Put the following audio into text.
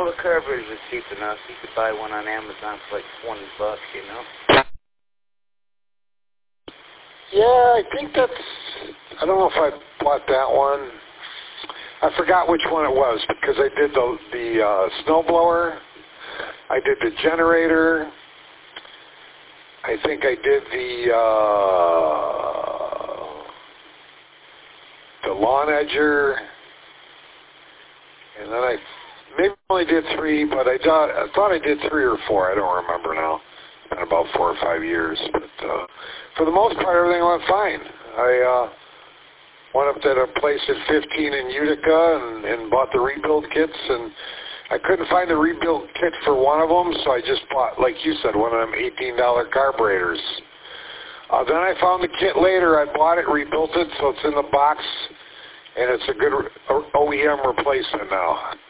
the carburetors are cheap enough. You could buy one on Amazon for like $20, you know? Yeah, I think that's, I don't know if I bought that one. I forgot which one it was because I did the snowblower. I did the generator. I think I did the lawn edger. And then I maybe only did 3, but I thought I did 3 or 4. I don't remember now. It's been about 4 or 5 years. But for the most part, everything went fine. I went up to a place at 15 in Utica and bought the rebuild kits, and I couldn't find the rebuild kit for one of them, so I just bought, like you said, one of them $18 carburetors. Then I found the kit later. I bought it, rebuilt it, so it's in the box, and it's a good OEM replacement now.